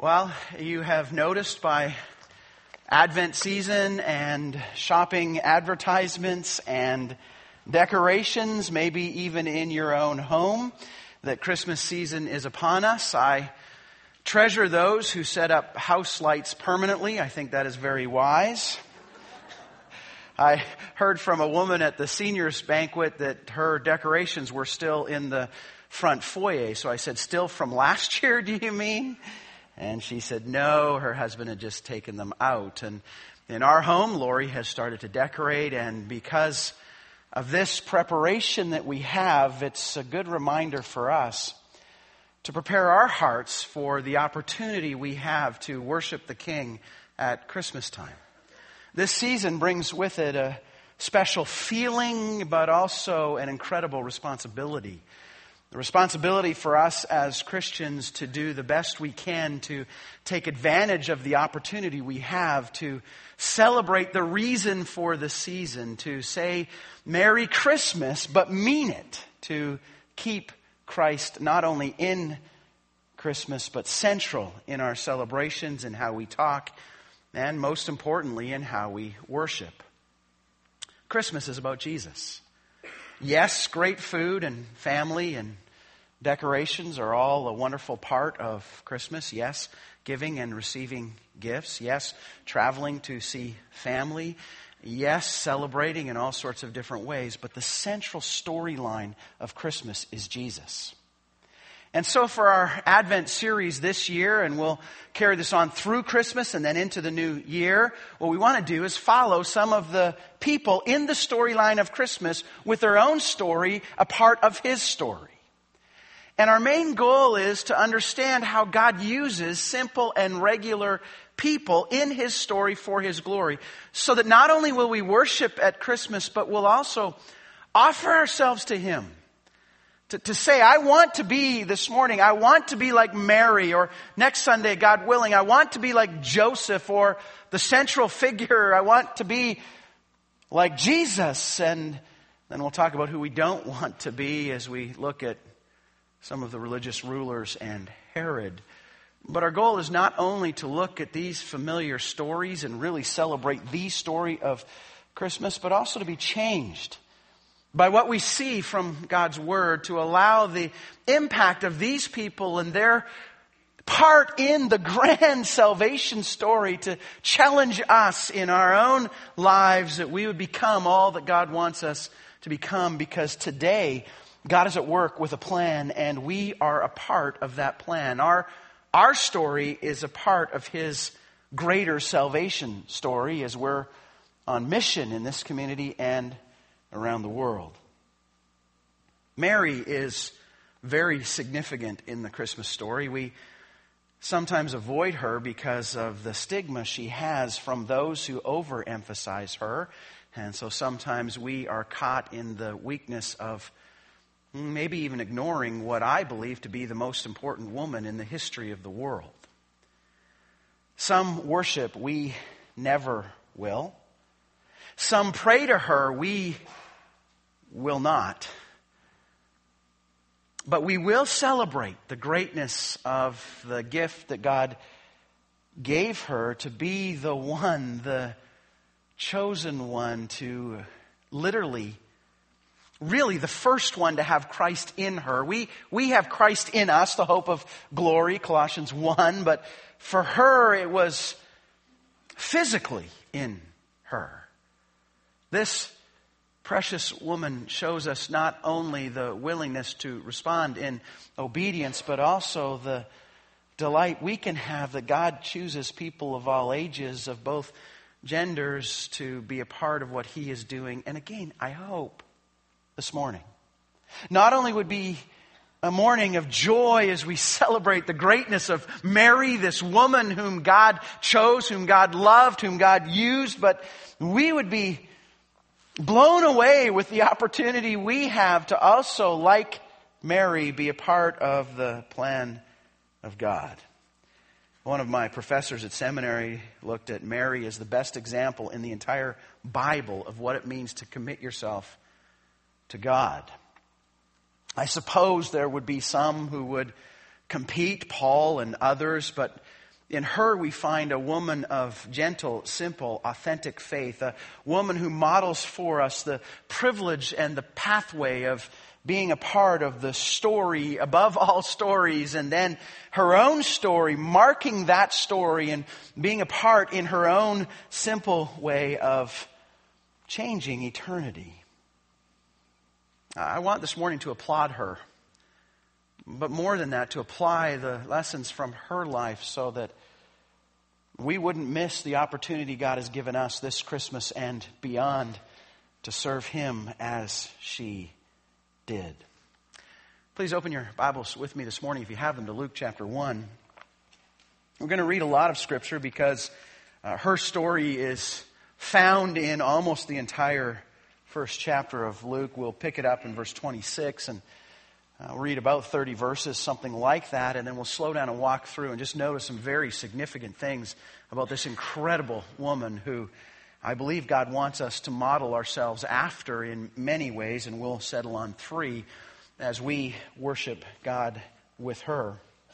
Well, you have noticed by Advent season and shopping advertisements and decorations, maybe even in your own home, that Christmas season is upon us. I treasure those who set up house lights permanently. I think that is very wise. I heard from a woman at the seniors banquet that her decorations were still in the front foyer. So I said, still from last year, do you mean? And she said, no, her husband had just taken them out. And in our home, Lori has started to decorate. And because of this preparation that we have, it's a good reminder for us to prepare our hearts for the opportunity we have to worship the King at Christmas time. This season brings with it a special feeling, but also an incredible responsibility. The responsibility for us as Christians to do the best we can to take advantage of the opportunity we have to celebrate the reason for the season, to say Merry Christmas, but mean it, to keep Christ not only in Christmas, but central in our celebrations and how we talk, and most importantly, in how we worship. Christmas is about Jesus. Yes, great food and family and decorations are all a wonderful part of Christmas. Yes, giving and receiving gifts. Yes, traveling to see family. Yes, celebrating in all sorts of different ways. But the central storyline of Christmas is Jesus. And so for our Advent series this year, and we'll carry this on through Christmas and then into the new year, what we want to do is follow some of the people in the storyline of Christmas with their own story, a part of His story. And our main goal is to understand how God uses simple and regular people in His story for His glory, so that not only will we worship at Christmas, but we'll also offer ourselves to Him. To say, I want to be this morning, I want to be like Mary, or next Sunday, God willing, I want to be like Joseph, or the central figure, I want to be like Jesus. And then we'll talk about who we don't want to be as we look at some of the religious rulers and Herod. But our goal is not only to look at these familiar stories and really celebrate the story of Christmas, but also to be changed by what we see from God's Word, to allow the impact of these people and their part in the grand salvation story to challenge us in our own lives, that we would become all that God wants us to become, because today God is at work with a plan, and we are a part of that plan. Our story is a part of His greater salvation story as we're on mission in this community and around the world. Mary is very significant in the Christmas story. We sometimes avoid her because of the stigma she has from those who overemphasize her. And so sometimes we are caught in the weakness of maybe even ignoring what I believe to be the most important woman in the history of the world. Some worship, we never will. Some pray to her, we will not. But we will celebrate the greatness of the gift that God gave her to be the one, the chosen one, to literally, really the first one to have Christ in her. We have Christ in us, the hope of glory, Colossians 1. But for her, it was physically in her. This precious woman shows us not only the willingness to respond in obedience, but also the delight we can have that God chooses people of all ages, of both genders, to be a part of what He is doing. And again, I hope this morning not only would be a morning of joy as we celebrate the greatness of Mary, this woman whom God chose, whom God loved, whom God used, but we would be blown away with the opportunity we have to also, like Mary, be a part of the plan of God. One of my professors at seminary looked at Mary as the best example in the entire Bible of what it means to commit yourself to God. I suppose there would be some who would compete, Paul and others, but In her we find a woman of gentle, simple, authentic faith, a woman who models for us the privilege and the pathway of being a part of the story above all stories, and then her own story, marking that story and being a part in her own simple way of changing eternity. I want this morning to applaud her, but more than that, to apply the lessons from her life so that we wouldn't miss the opportunity God has given us this Christmas and beyond to serve Him as she did. Please open your Bibles with me this morning, if you have them, to Luke chapter 1. We're going to read a lot of Scripture because her story is found in almost the entire first chapter of Luke. We'll pick it up in verse 26 and we'll read about 30 verses, something like that, and then we'll slow down and walk through and just notice some very significant things about this incredible woman who I believe God wants us to model ourselves after in many ways, and we'll settle on 3 as we worship God with her.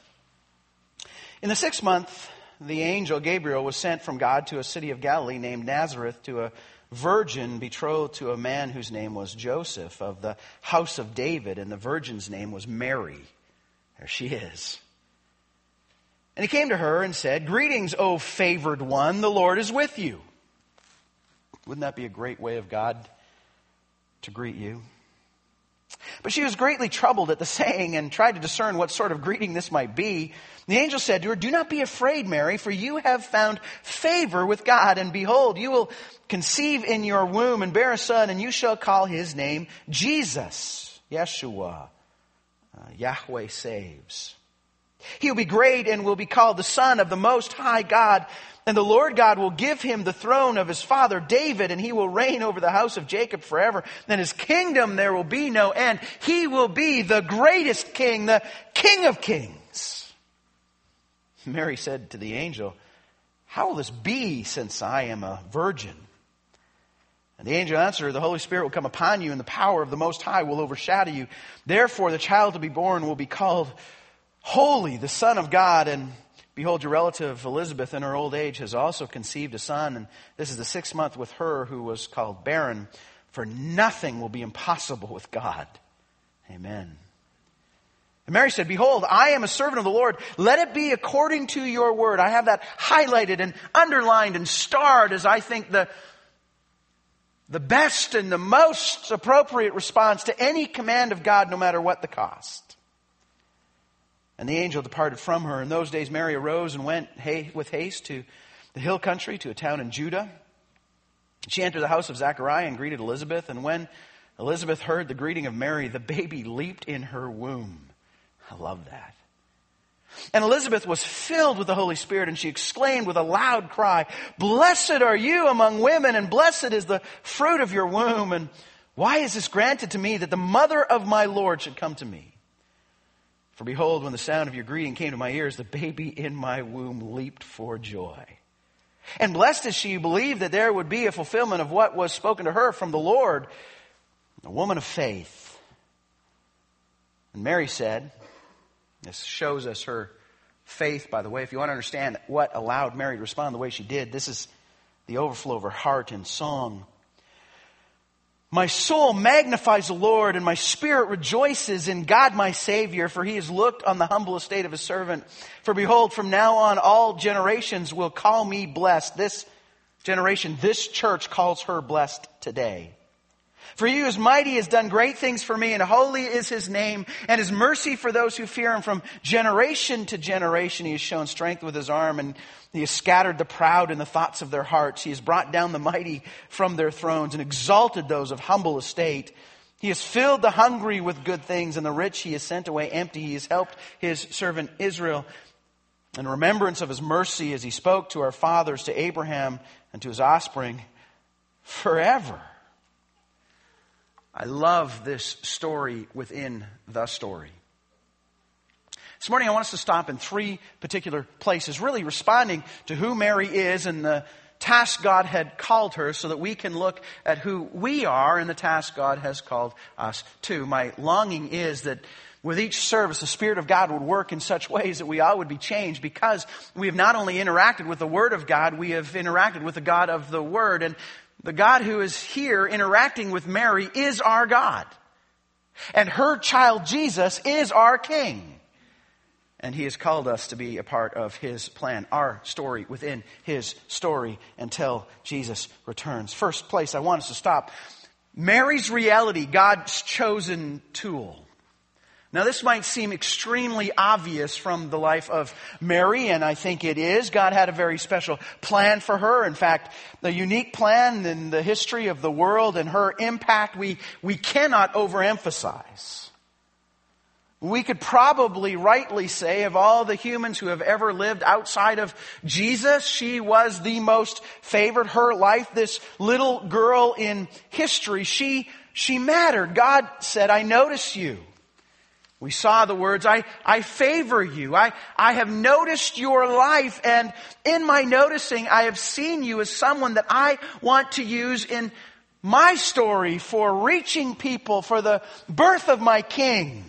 In the 6th month, the angel Gabriel was sent from God to a city of Galilee named Nazareth to a virgin betrothed to a man whose name was Joseph of the house of David, and the virgin's name was Mary. There she is. And he came to her and said, "Greetings, O favored one, the Lord is with you." Wouldn't that be a great way of God to greet you? But she was greatly troubled at the saying and tried to discern what sort of greeting this might be. The angel said to her, "Do not be afraid, Mary, for you have found favor with God. And behold, you will conceive in your womb and bear a son, and you shall call his name Jesus." Yeshua. Yahweh saves. "He will be great and will be called the Son of the Most High God. And the Lord God will give him the throne of his father David, and he will reign over the house of Jacob forever. And his kingdom there will be no end. He will be the greatest king, the King of kings." Mary said to the angel, "How will this be, since I am a virgin?" And the angel answered her, "The Holy Spirit will come upon you, and the power of the Most High will overshadow you. Therefore the child to be born will be called Holy, the Son of God. And behold, your relative Elizabeth in her old age has also conceived a son, and this is the 6th month with her who was called barren, for nothing will be impossible with God." Amen. And Mary said, "Behold, I am a servant of the Lord. Let it be according to your word." I have that highlighted and underlined and starred as I think the best and the most appropriate response to any command of God, no matter what the cost. And the angel departed from her. In those days Mary arose and went with haste to the hill country, to a town in Judah. She entered the house of Zechariah and greeted Elizabeth. And when Elizabeth heard the greeting of Mary, the baby leaped in her womb. I love that. And Elizabeth was filled with the Holy Spirit, and she exclaimed with a loud cry, "Blessed are you among women, and blessed is the fruit of your womb. And why is this granted to me, that the mother of my Lord should come to me? For behold, when the sound of your greeting came to my ears, the baby in my womb leaped for joy. And blessed is she who believed that there would be a fulfillment of what was spoken to her from the Lord, a woman of faith." And Mary said, this shows us her faith, by the way. If you want to understand what allowed Mary to respond the way she did, this is the overflow of her heart in song. "My soul magnifies the Lord, and my spirit rejoices in God my Savior, for he has looked on the humble estate of his servant. For behold, from now on all generations will call me blessed." This generation, this church calls her blessed today. "For he who is mighty has done great things for me, and holy is his name, and his mercy for those who fear him from generation to generation. He has shown strength with his arm, and he has scattered the proud in the thoughts of their hearts. He has brought down the mighty from their thrones and exalted those of humble estate. He has filled the hungry with good things, and the rich he has sent away empty. He has helped his servant Israel in remembrance of his mercy, as he spoke to our fathers, to Abraham, and to his offspring forever." I love this story within the story. This morning I want us to stop in 3 particular places, really responding to who Mary is and the task God had called her, so that we can look at who we are and the task God has called us to. My longing is that With each service, the Spirit of God would work in such ways that we all would be changed, because we have not only interacted with the Word of God, we have interacted with the God of the Word. And the God who is here interacting with Mary is our God. And her child Jesus is our King. And He has called us to be a part of His plan, our story within His story until Jesus returns. First place I want us to stop. Mary's reality, God's chosen tool. Now, this might seem extremely obvious from the life of Mary, and I think it is. God had a very special plan for her. In fact, the unique plan in the history of the world, and her impact we cannot overemphasize. We could probably rightly say of all the humans who have ever lived outside of Jesus, she was the most favored. Her life, this little girl in history, she mattered. God said, I notice you. We saw the words, I favor you. I have noticed your life, and in my noticing, I have seen you as someone that I want to use in my story for reaching people, for the birth of my King.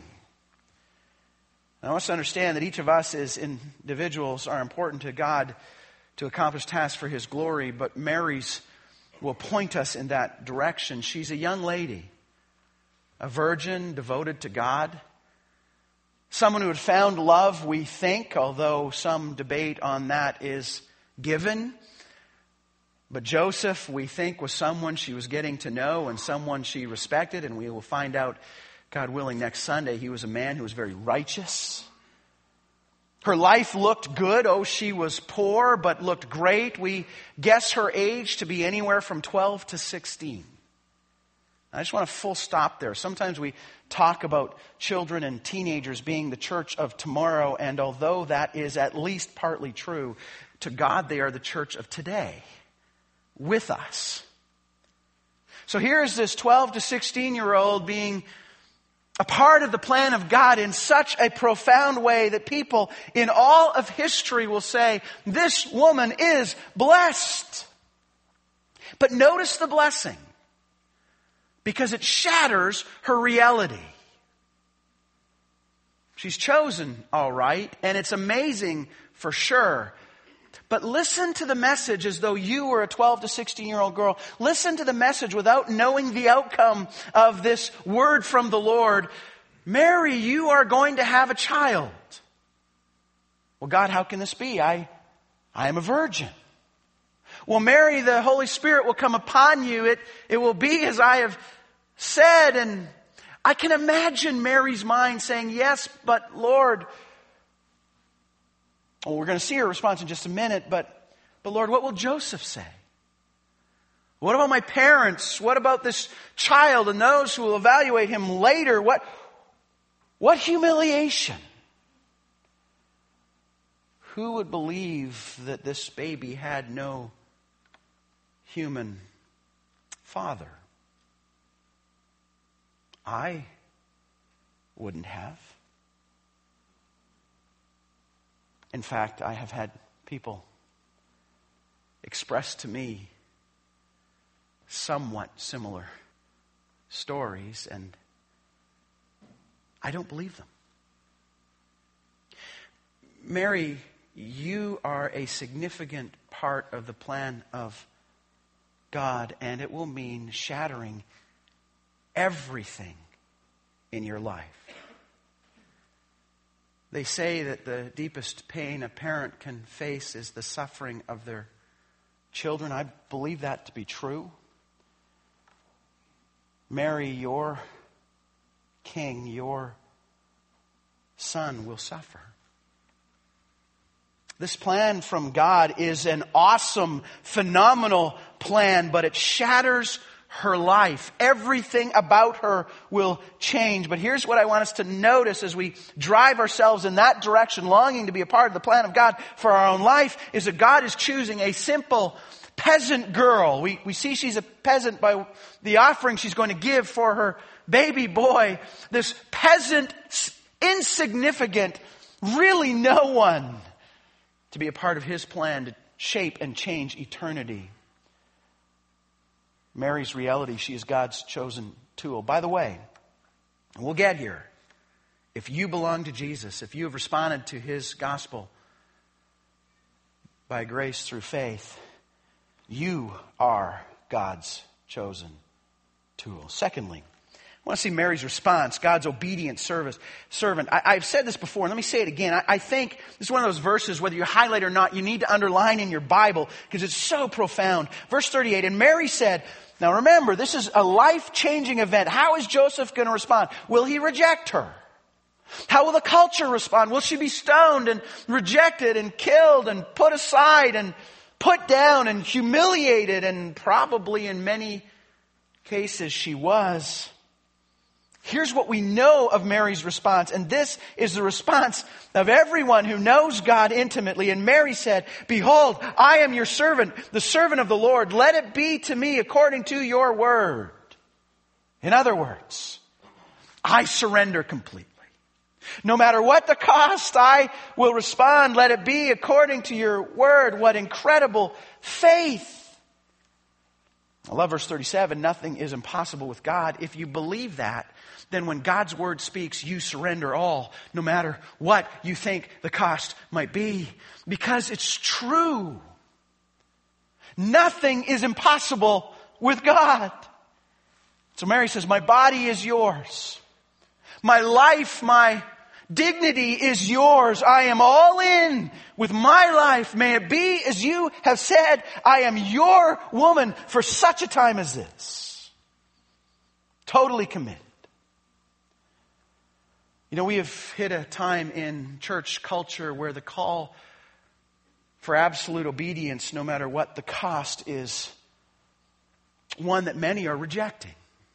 I want us to understand that each of us as individuals are important to God to accomplish tasks for His glory, but Mary's will point us in that direction. She's a young lady, a virgin devoted to God. Someone who had found love, we think, although some debate on that is given. But Joseph, we think, was someone she was getting to know and someone she respected. And we will find out, God willing, next Sunday, he was a man who was very righteous. Her life looked good. Oh, she was poor, but looked great. We guess her age to be anywhere from 12 to 16. I just want to full stop there. Sometimes we talk about children and teenagers being the church of tomorrow, and although that is at least partly true, to God they are the church of today, with us. So here's this 12 to 16-year-old being a part of the plan of God in such a profound way that people in all of history will say, this woman is blessed. But notice the blessing, because it shatters her reality. She's chosen, all right, and it's amazing for sure. But listen to the message as though you were a 12 to 16-year-old girl. Listen to the message without knowing the outcome of this word from the Lord. Mary, you are going to have a child. Well, God, how can this be? I am a virgin. Well, Mary, the Holy Spirit will come upon you. It will be as I have said. And I can imagine Mary's mind saying, yes, but Lord. Well, we're going to see her response in just a minute. But Lord, what will Joseph say? What about my parents? What about this child and those who will evaluate him later? What humiliation? Who would believe that this baby had no human father? I wouldn't have. In fact, I have had people express to me somewhat similar stories, and I don't believe them. Mary, you are a significant part of the plan of God, and it will mean shattering everything in your life. They say that the deepest pain a parent can face is the suffering of their children. I believe that to be true. Mary, your King, your son will suffer. This plan from God is an awesome, phenomenal plan, but it shatters her life. Everything about her will change. But here's what I want us to notice as we drive ourselves in that direction, longing to be a part of the plan of God for our own life, is that God is choosing a simple peasant girl. We see she's a peasant by the offering she's going to give for her baby boy. This peasant, insignificant, really no one, to be a part of His plan to shape and change eternity. Mary's reality, she is God's chosen tool. By the way, we'll get here. If you belong to Jesus, if you have responded to His gospel by grace through faith, you are God's chosen tool. Secondly, I want to see Mary's response, God's obedient servant. I've said this before, and let me say it again. I think this is one of those verses, whether you highlight or not, you need to underline in your Bible because it's so profound. Verse 38, and Mary said, now remember, this is a life-changing event. How is Joseph going to respond? Will he reject her? How will the culture respond? Will she be stoned and rejected and killed and put aside and put down and humiliated? And probably in many cases she was. Here's what we know of Mary's response, and this is the response of everyone who knows God intimately. And Mary said, behold, I am your servant, the servant of the Lord. Let it be to me according to your word. In other words, I surrender completely. No matter what the cost, I will respond. Let it be according to your word. What incredible faith. I love verse 37. Nothing is impossible with God. If you believe that, then when God's word speaks, you surrender all, no matter what you think the cost might be. Because it's true. Nothing is impossible with God. So Mary says, my body is yours. My life, my dignity is yours. I am all in with my life. May it be as you have said. I am your woman for such a time as this. Totally committed. You know, we have hit a time in church culture where the call for absolute obedience, no matter what the cost, is one that many are rejecting.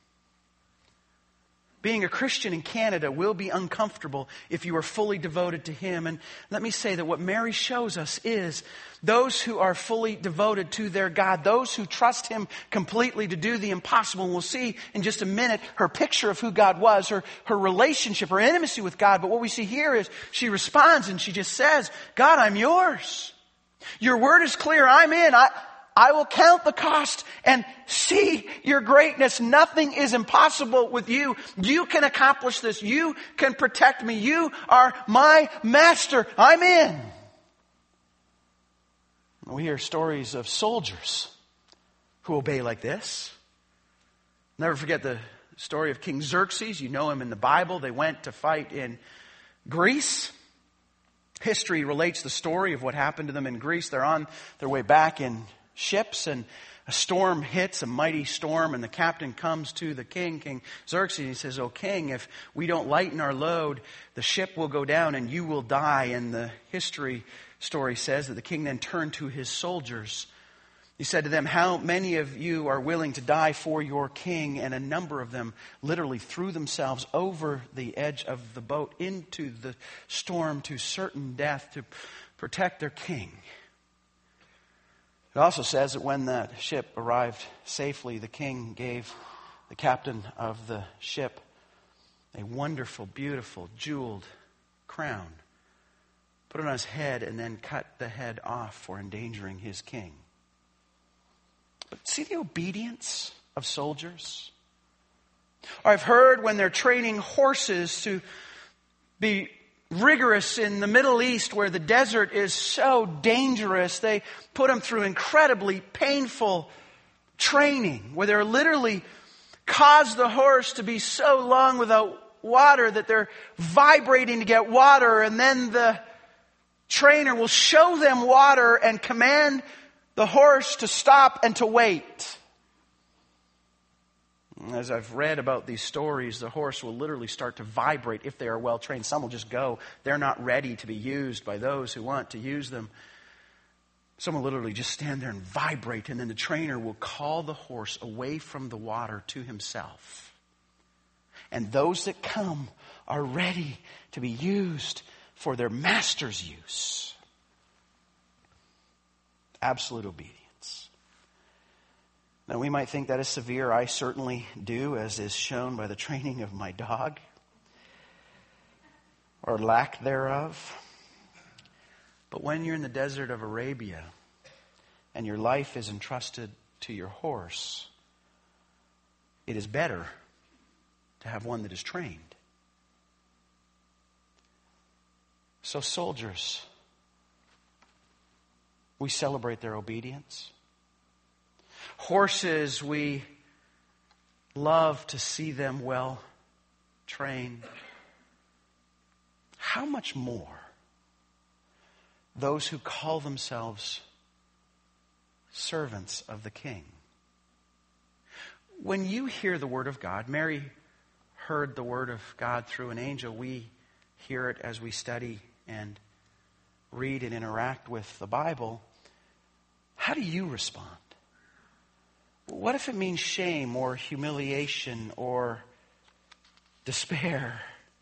Being a Christian in Canada will be uncomfortable if you are fully devoted to Him. And let me say that what Mary shows us is those who are fully devoted to their God, those who trust Him completely to do the impossible. And we'll see in just a minute her picture of who God was, her relationship, her intimacy with God. But what we see here is she responds and she just says, God, I'm yours. Your word is clear. I'm in. I will count the cost and see your greatness. Nothing is impossible with you. You can accomplish this. You can protect me. You are my master. I'm in. We hear stories of soldiers who obey like this. Never forget the story of King Xerxes. You know him in the Bible. They went to fight in Greece. History relates the story of what happened to them in Greece. They're on their way back in ships, and a storm hits, a mighty storm, and the captain comes to the king, King Xerxes, and he says, "O king, if we don't lighten our load, the ship will go down and you will die." And the history story says that the king then turned to his soldiers. He said to them, "How many of you are willing to die for your king?" And a number of them literally threw themselves over the edge of the boat into the storm to certain death to protect their king. It also says that when that ship arrived safely, the king gave the captain of the ship a wonderful, beautiful, jeweled crown, put it on his head, and then cut the head off for endangering his king. But see the obedience of soldiers? Or I've heard when they're training horses to be rigorous in the Middle East where the desert is so dangerous, they put them through incredibly painful training where they're literally cause the horse to be so long without water that they're vibrating to get water, and then the trainer will show them water and command the horse to stop and to wait. As I've read about these stories, the horse will literally start to vibrate if they are well trained. Some will just go. They're not ready to be used by those who want to use them. Some will literally just stand there and vibrate, and then the trainer will call the horse away from the water to himself. And those that come are ready to be used for their master's use. Absolute obedience. Now, we might think that is severe. I certainly do, as is shown by the training of my dog, or lack thereof. But when you're in the desert of Arabia and your life is entrusted to your horse, it is better to have one that is trained. So soldiers, we celebrate their obedience. Horses, we love to see them well trained. How much more those who call themselves servants of the King? When you hear the word of God, Mary heard the word of God through an angel. We hear it as we study and read and interact with the Bible. How do you respond? What if it means shame or humiliation or despair?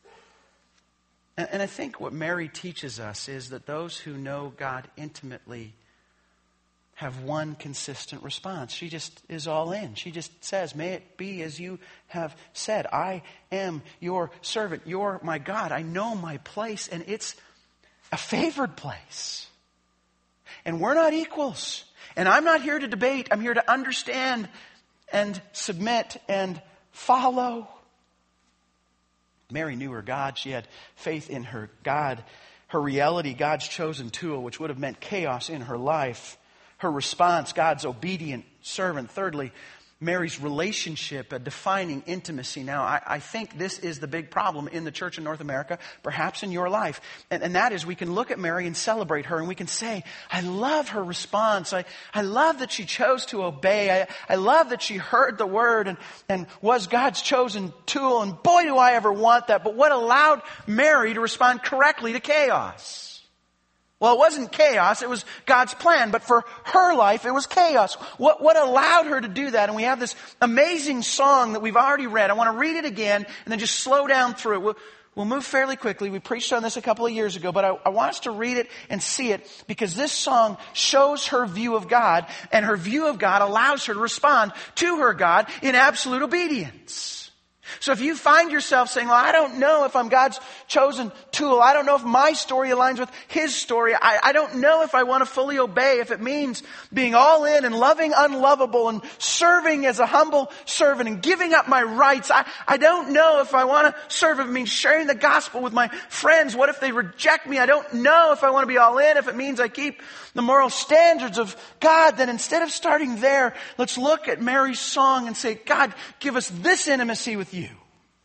And I think what Mary teaches us is that those who know God intimately have one consistent response. She just is all in. She just says, may it be as you have said. I am your servant. You're my God. I know my place, and it's a favored place. And we're not equals. And I'm not here to debate. I'm here to understand and submit and follow. Mary knew her God. She had faith in her God. Her reality, God's chosen tool, which would have meant chaos in her life. Her response, God's obedient servant. Thirdly, Mary's relationship, a defining intimacy. Now, I think this is the big problem in the church in North America, perhaps in your life. And that is, we can look at Mary and celebrate her, and we can say, I love her response. I love that she chose to obey. I love that she heard the word and was God's chosen tool. And boy, do I ever want that. But what allowed Mary to respond correctly to chaos? Well, it wasn't chaos, it was God's plan. But for her life, it was chaos. What allowed her to do that? And we have this amazing song that we've already read. I want to read it again and then just slow down through it. We'll move fairly quickly. We preached on this a couple of years ago, but I want us to read it and see it because this song shows her view of God, and her view of God allows her to respond to her God in absolute obedience. So if you find yourself saying, well, I don't know if I'm God's chosen tool. I don't know if my story aligns with His story. I don't know if I want to fully obey, if it means being all in and loving unlovable and serving as a humble servant and giving up my rights. I don't know if I want to serve, if it means sharing the gospel with my friends. What if they reject me? I don't know if I want to be all in, if it means I keep the moral standards of God. Then instead of starting there, let's look at Mary's song and say, God, give us this intimacy with you.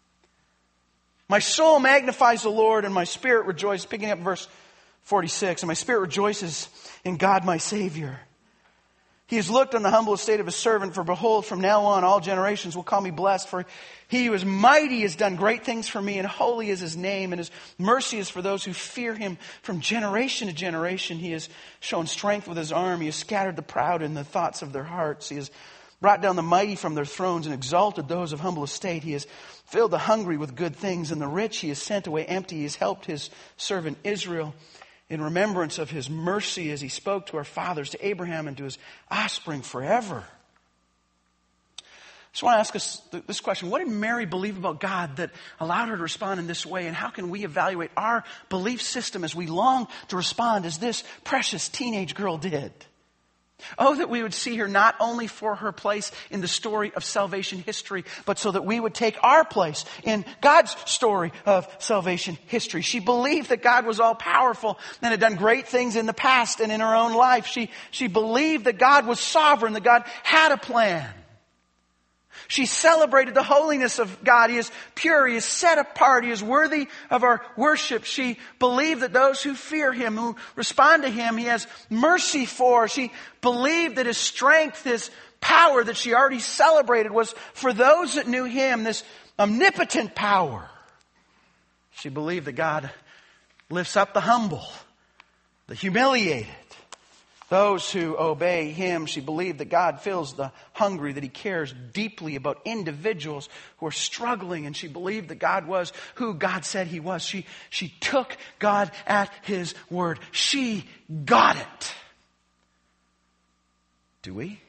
My soul magnifies the Lord, and my spirit rejoices. Picking up verse 46. And my spirit rejoices in God my Savior. He has looked on the humble estate of His servant. For behold, from now on all generations will call me blessed. For He who is mighty has done great things for me, and holy is His name. And His mercy is for those who fear Him from generation to generation. He has shown strength with His arm. He has scattered the proud in the thoughts of their hearts. He has brought down the mighty from their thrones and exalted those of humble estate. He has filled the hungry with good things, and the rich He has sent away empty. He has helped His servant Israel in remembrance of His mercy as He spoke to our fathers, to Abraham and to his offspring forever. I just want to ask us this question. What did Mary believe about God that allowed her to respond in this way? And how can we evaluate our belief system as we long to respond as this precious teenage girl did? Oh, that we would see her not only for her place in the story of salvation history, but so that we would take our place in God's story of salvation history. She believed that God was all powerful and had done great things in the past and in her own life. She believed that God was sovereign, that God had a plan. She celebrated the holiness of God. He is pure. He is set apart. He is worthy of our worship. She believed that those who fear Him, who respond to Him, He has mercy for. She believed that His strength, His power that she already celebrated was for those that knew Him, this omnipotent power. She believed that God lifts up the humble, the humiliated. Those who obey Him. She believed that God fills the hungry, that He cares deeply about individuals who are struggling. And she believed that God was who God said He was. She took God at His word. She got it. Do we?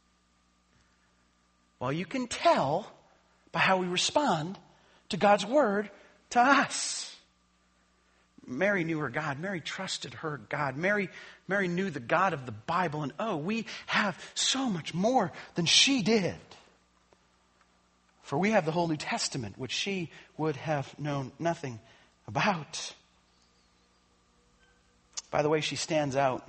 Well, you can tell by how we respond to God's word to us. Mary knew her God. Mary trusted her God. Mary knew the God of the Bible. And we have so much more than she did. For we have the whole New Testament, which she would have known nothing about. By the way, she stands out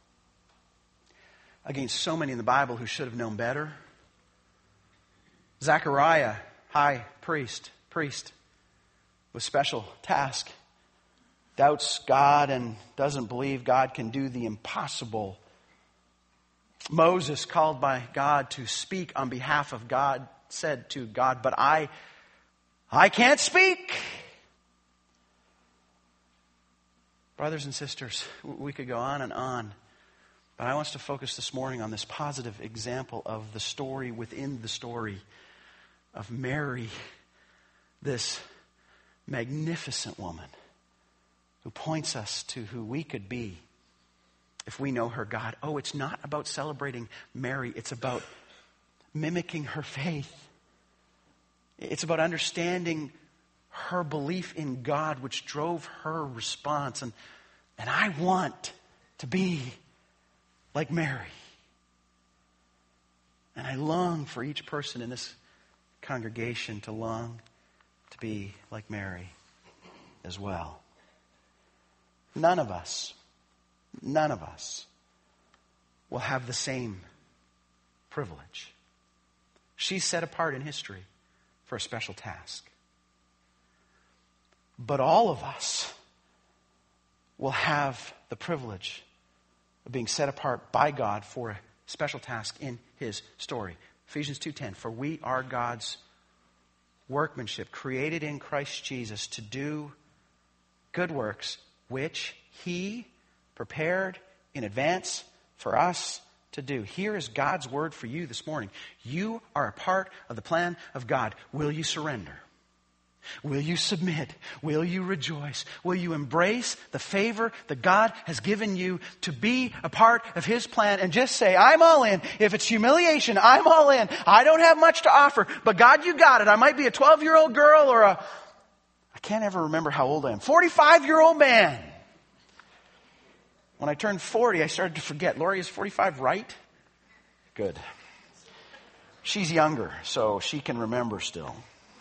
against so many in the Bible who should have known better. Zechariah, high priest with special task, doubts God and doesn't believe God can do the impossible. Moses, called by God to speak on behalf of God, said to God, "But I can't speak." Brothers and sisters, we could go on and on, but I want us to focus this morning on this positive example of the story within the story of Mary, this magnificent woman who points us to who we could be if we know her God. Oh, it's not about celebrating Mary. It's about mimicking her faith. It's about understanding her belief in God, which drove her response. And I want to be like Mary. And I long for each person in this congregation to long to be like Mary as well. None of us will have the same privilege. She's set apart in history for a special task. But all of us will have the privilege of being set apart by God for a special task in His story. Ephesians 2:10, for we are God's workmanship, created in Christ Jesus to do good works, which He prepared in advance for us to do. Here is God's word for you this morning. You are a part of the plan of God. Will you surrender? Will you submit? Will you rejoice? Will you embrace the favor that God has given you to be a part of His plan and just say, I'm all in. If it's humiliation, I'm all in. I don't have much to offer, but God, you got it. I might be a 12-year-old girl or I can't ever remember how old I am, 45-year-old man. When I turned 40, I started to forget. Lori is 45, right? Good. She's younger, so she can remember still.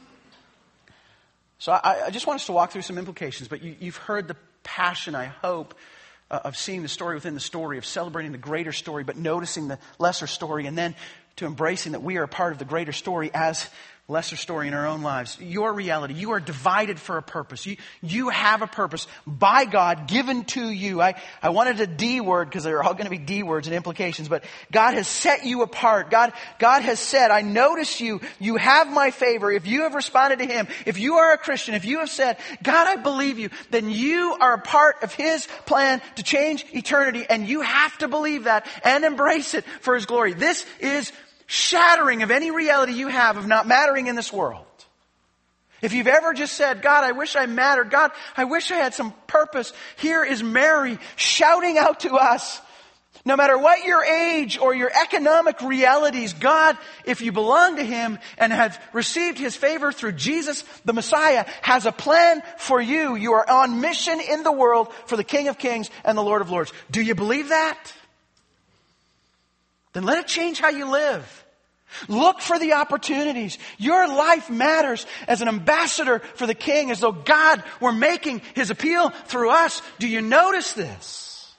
So I just want us to walk through some implications, but you've heard the passion, I hope, of seeing the story within the story, of celebrating the greater story, but noticing the lesser story, and then to embracing that we are a part of the greater story as lesser story in our own lives. Your reality, you are divided for a purpose. You have a purpose by God given to you. I wanted a D word because they're all going to be D words and implications, but God has set you apart. God has said, I notice you. You have my favor. If you have responded to Him, if you are a Christian, if you have said, God, I believe you, then you are a part of His plan to change eternity, and you have to believe that and embrace it for His glory. This is shattering of any reality you have of not mattering in this world. If you've ever just said, God, I wish I mattered. God, I wish I had some purpose. Here is Mary shouting out to us, no matter what your age or your economic realities, God, if you belong to Him and have received His favor through Jesus, the Messiah, has a plan for you. You are on mission in the world for the King of Kings and the Lord of Lords. Do you believe that? Then let it change how you live. Look for the opportunities. Your life matters as an ambassador for the King, as though God were making His appeal through us. Do you notice this?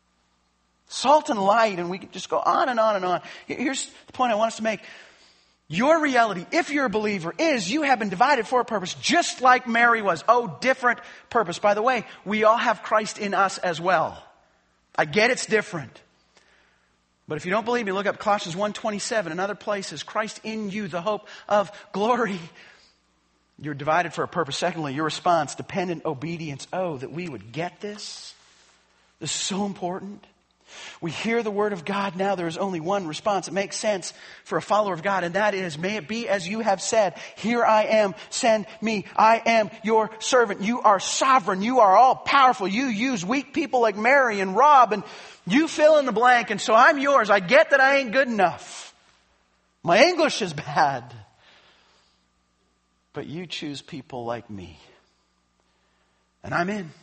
Salt and light, and we can just go on and on and on. Here's the point I want us to make. Your reality, if you're a believer, is you have been divided for a purpose, just like Mary was. Oh, different purpose. By the way, we all have Christ in us as well. I get it's different. But if you don't believe me, look up Colossians 1:27 and other places. Christ in you, the hope of glory. You're divided for a purpose. Secondly, your response, dependent obedience. Oh, that we would get this. This is so important. We hear the word of God now. There is only one response. It makes sense for a follower of God, and that is, may it be as you have said. Here I am, send me. I am your servant. You are sovereign. You are all powerful. You use weak people like Mary and Rob, and you fill in the blank, and so I'm yours. I get that I ain't good enough. My English is bad. But you choose people like me. And I'm in.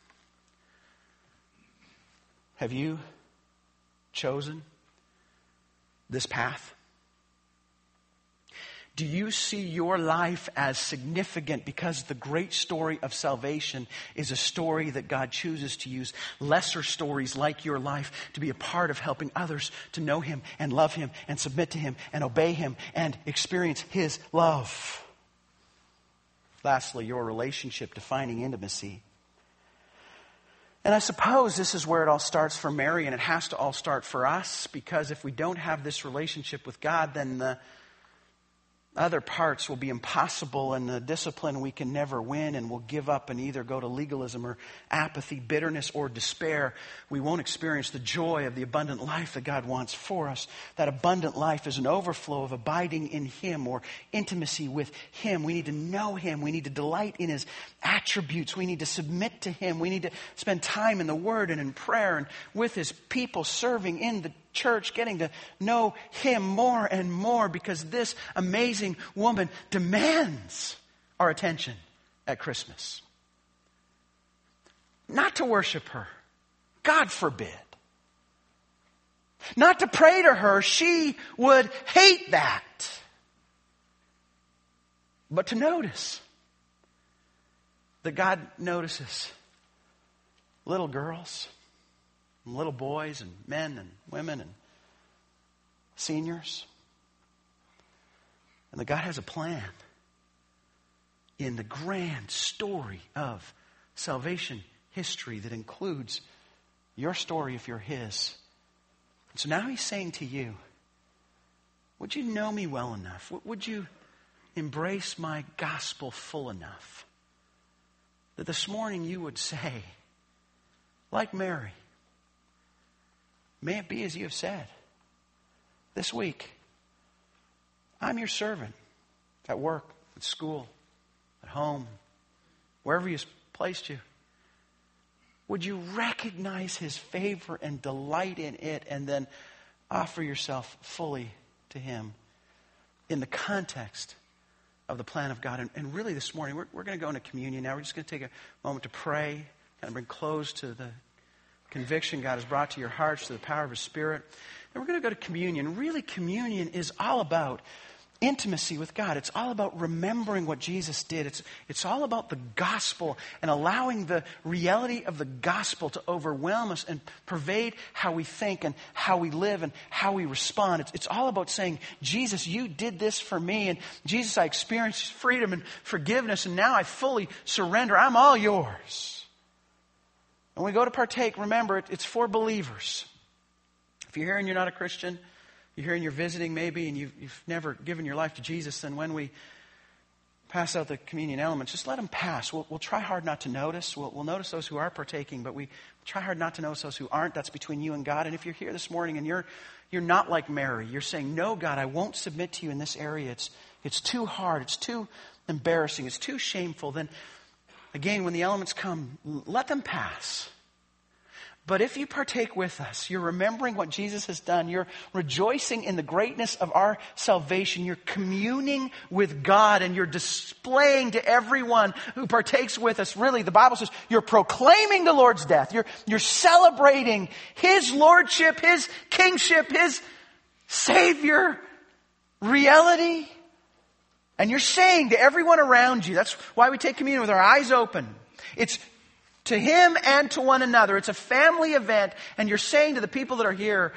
Have you chosen this path? Do you see your life as significant because the great story of salvation is a story that God chooses to use lesser stories like your life to be a part of helping others to know Him and love Him and submit to Him and obey Him and experience His love? Lastly, your relationship defining intimacy. And I suppose this is where it all starts for Mary, and it has to all start for us, because if we don't have this relationship with God, then the other parts will be impossible, and the discipline we can never win, and we'll give up and either go to legalism or apathy, bitterness or despair. We won't experience the joy of the abundant life that God wants for us. That abundant life is an overflow of abiding in Him or intimacy with Him. We need to know Him. We need to delight in His attributes. We need to submit to Him. We need to spend time in the Word and in prayer and with His people, serving in the church, getting to know Him more and more, because this amazing woman demands our attention at Christmas. Not to worship her, God forbid. Not to pray to her, she would hate that. But to notice that God notices little girls, and little boys and men and women and seniors. And that God has a plan in the grand story of salvation history that includes your story if you're His. And so now He's saying to you, would you know me well enough? Would you embrace my gospel full enough that this morning you would say, like Mary, may it be as you have said. This week, I'm your servant at work, at school, at home, wherever He's placed you. Would you recognize His favor and delight in it, and then offer yourself fully to Him in the context of the plan of God? And really this morning, we're going to go into communion now. We're just going to take a moment to pray, kind of bring close to the conviction God has brought to your hearts through the power of His Spirit. And we're going to go to communion. Really, communion is all about intimacy with God. It's all about remembering what Jesus did. It's all about the gospel and allowing the reality of the gospel to overwhelm us and pervade how we think and how we live and how we respond. It's all about saying, Jesus, you did this for me. And Jesus, I experienced freedom and forgiveness. And now I fully surrender. I'm all yours. When we go to partake, remember, it's for believers. If you're here and you're not a Christian, you're here and you're visiting maybe, and you've never given your life to Jesus, then when we pass out the communion elements, just let them pass. We'll try hard not to notice. We'll notice those who are partaking, but we try hard not to notice those who aren't. That's between you and God. And if you're here this morning and you're not like Mary, you're saying, no, God, I won't submit to you in this area. It's too hard. It's too embarrassing. It's too shameful. Then again, when the elements come, let them pass. But if you partake with us, you're remembering what Jesus has done. You're rejoicing in the greatness of our salvation. You're communing with God, and you're displaying to everyone who partakes with us. Really, the Bible says you're proclaiming the Lord's death. You're celebrating His lordship, His kingship, His Savior reality. And you're saying to everyone around you, that's why we take communion with our eyes open. It's to Him and to one another. It's a family event. And you're saying to the people that are here,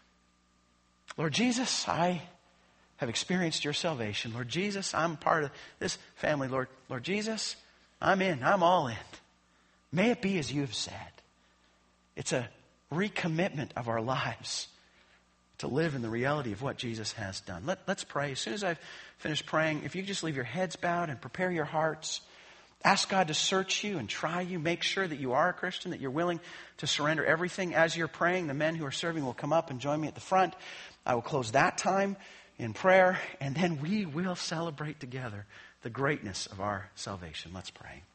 Lord Jesus, I have experienced your salvation. Lord Jesus, I'm part of this family. Lord Jesus, I'm in. I'm all in. May it be as you have said. It's a recommitment of our lives to live in the reality of what Jesus has done. Let's pray. As soon as I've finished praying, if you just leave your heads bowed and prepare your hearts, ask God to search you and try you. Make sure that you are a Christian, that you're willing to surrender everything. As you're praying, the men who are serving will come up and join me at the front. I will close that time in prayer, and then we will celebrate together the greatness of our salvation. Let's pray.